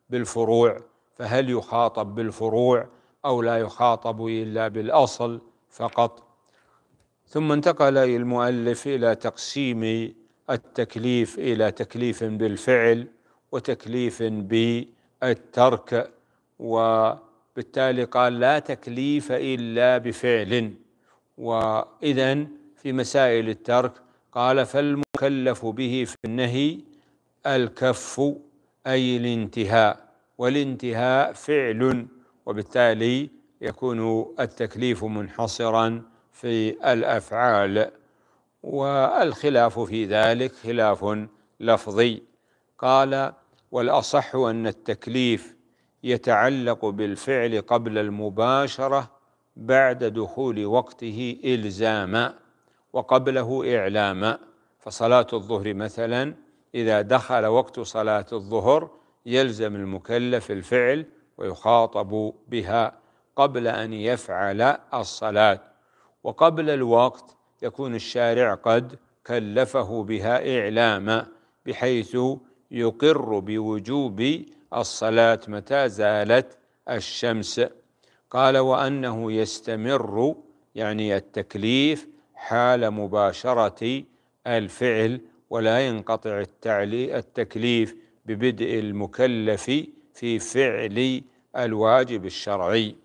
بالفروع، فهل يخاطب بالفروع أو لا يخاطب إلا بالأصل فقط؟ ثم انتقل المؤلف إلى تقسيم التكليف إلى تكليف بالفعل وتكليف بالترك، وبالتالي قال لا تكليف إلا بفعل. وإذن في مسائل الترك قال فالمكلف به في النهي الكف أي الانتهاء، والانتهاء فعل، وبالتالي يكون التكليف منحصرا في الأفعال، والخلاف في ذلك خلاف لفظي. قال والأصح أن التكليف يتعلق بالفعل قبل المباشرة بعد دخول وقته إلزاما وقبله إعلاما. فصلاة الظهر مثلا إذا دخل وقت صلاة الظهر يلزم المكلف الفعل ويخاطب بها قبل أن يفعل الصلاة، وقبل الوقت يكون الشارع قد كلفه بها إعلاما بحيث يقر بوجوب الصلاة متى زالت الشمس. قال وأنه يستمر يعني التكليف حال مباشرة الفعل، ولا ينقطع التكليف ببدء المكلف في فعل الواجب الشرعي.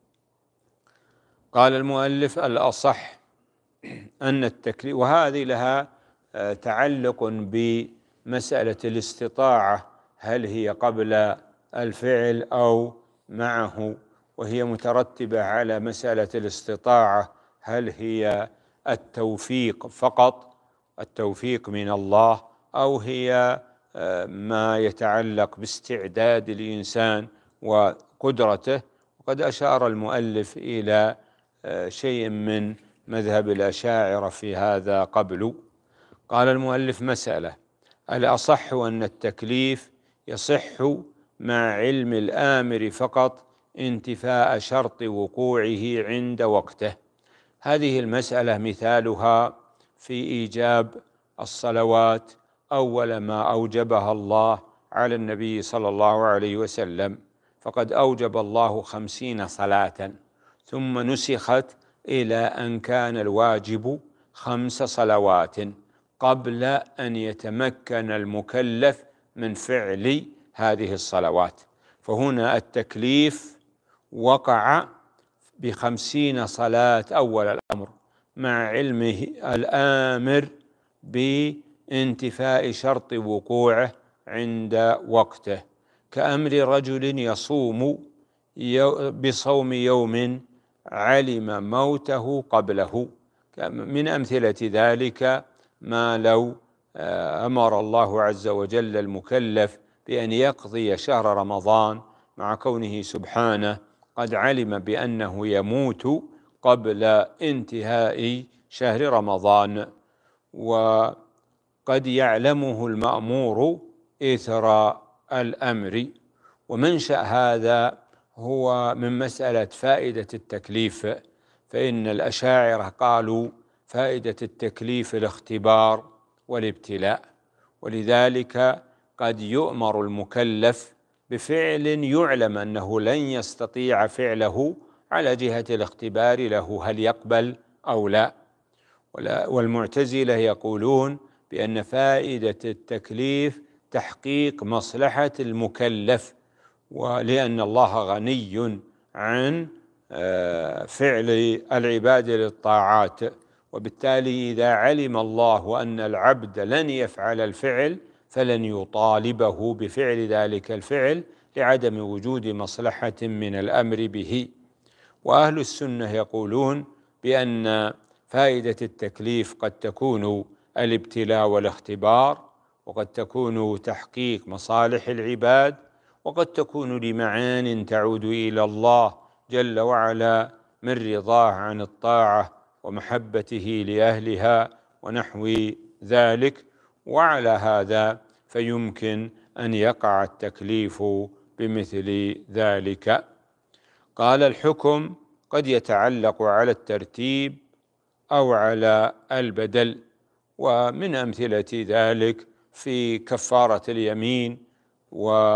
قال المؤلف الأصح أن التكليف، وهذه لها تعلق بمسألة الاستطاعة، هل هي قبل الفعل أو معه، وهي مترتبة على مسألة الاستطاعة، هل هي التوفيق فقط، التوفيق من الله، أو هي ما يتعلق باستعداد الإنسان وقدرته. وقد أشار المؤلف إلى شيء من مذهب الأشاعرة في هذا قبل. قال المؤلف مسألة: الأصح أن التكليف يصح مع علم الآمر فقط انتفاء شرط وقوعه عند وقته. هذه المسألة مثالها في إيجاب الصلوات أول ما أوجبها الله على النبي صلى الله عليه وسلم، فقد أوجب الله 50 صلاة ثم نسخت إلى أن كان الواجب 5 صلوات قبل أن يتمكن المكلف من فعل هذه الصلوات. فهنا التكليف وقع ب50 صلاة أول الأمر مع علمه الآمر بانتفاء شرط وقوعه عند وقته، كأمر رجل يصوم بصوم يوم علم موته قبله. من أمثلة ذلك ما لو أمر الله عز وجل المكلف بأن يقضي شهر رمضان مع كونه سبحانه قد علم بأنه يموت قبل انتهاء شهر رمضان، وقد يعلمه المأمور إثر الأمر. ومنشأ هذا هو من مسألة فائدة التكليف، فإن الأشاعرة قالوا فائدة التكليف الاختبار والابتلاء، ولذلك قد يؤمر المكلف بفعل يعلم أنه لن يستطيع فعله على جهة الاختبار له هل يقبل أو لا. والمعتزلة يقولون بأن فائدة التكليف تحقيق مصلحة المكلف، ولأن الله غني عن فعل العباد للطاعات، وبالتالي إذا علم الله أن العبد لن يفعل الفعل فلن يطالبه بفعل ذلك الفعل لعدم وجود مصلحة من الأمر به. وأهل السنة يقولون بأن فائدة التكليف قد تكون الابتلاء والاختبار، وقد تكون تحقيق مصالح العباد، وقد تكون لمعان تعود إلى الله جل وعلا من رضاه عن الطاعة ومحبته لأهلها ونحو ذلك. وعلى هذا فيمكن أن يقع التكليف بمثل ذلك. قال الحكم قد يتعلق على الترتيب أو على البدل، ومن أمثلة ذلك في كفارة اليمين،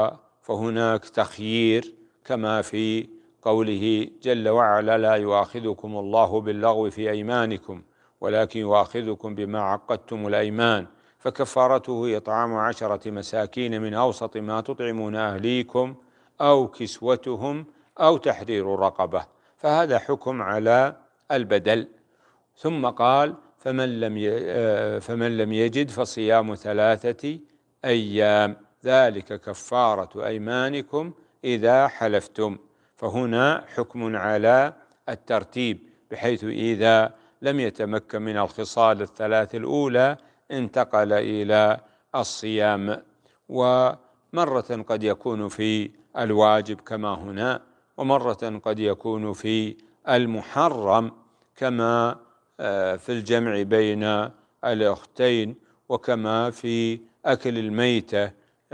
فهناك تخيير كما في قوله جل وعلا: لا يؤاخذكم الله باللغو في أيمانكم ولكن يؤاخذكم بما عقدتم الأيمان، فكفارته إطعام 10 مساكين من أوسط ما تطعمون أهليكم أو كسوتهم أو تحرير رقبة، فهذا حكم على البدل. ثم قال: فمن لم يجد فصيام 3 أيام ذلك كفارة أيمانكم إذا حلفتم. فهنا حكم على الترتيب، بحيث إذا لم يتمكن من الخصال الثلاث الأولى انتقل إلى الصيام. ومرة قد يكون في الواجب كما هنا، ومرة قد يكون في المحرم كما في الجمع بين الأختين، وكما في أكل الميتة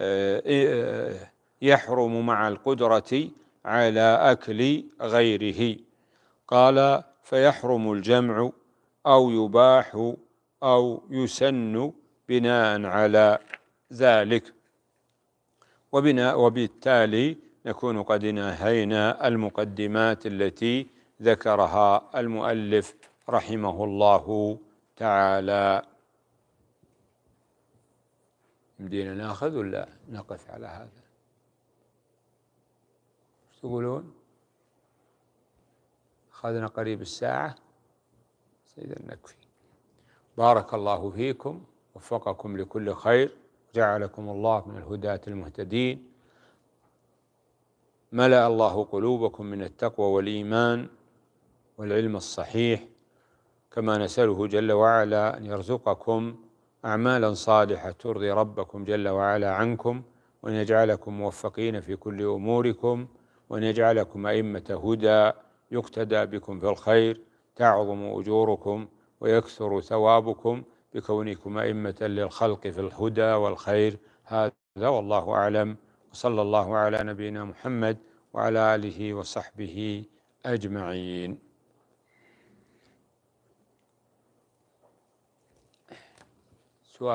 يحرم مع القدرة على أكل غيره. قال: فيحرم الجمع أو يباح أو يسن بناء على ذلك. وبالتالي نكون قد انهينا المقدمات التي ذكرها المؤلف رحمه الله تعالى. يمدينا ناخذ ولا نقف على هذا؟ ايش تقولون؟ أخذنا قريب الساعة، إذا نكفي. بارك الله فيكم، وفقكم لكل خير، جعلكم الله من الهداة المهتدين، ملأ الله قلوبكم من التقوى والإيمان والعلم الصحيح، كما نسأله جل وعلا أن يرزقكم أعمالا صالحة ترضي ربكم جل وعلا عنكم، وأن يجعلكم موفقين في كل أموركم، وأن يجعلكم أئمة هدى يقتدى بكم في الخير، تعظم أجوركم ويكثر ثوابكم بكونكم أئمة للخلق في الهدى والخير. هذا والله أعلم، وصلى الله على نبينا محمد وعلى آله وصحبه أجمعين.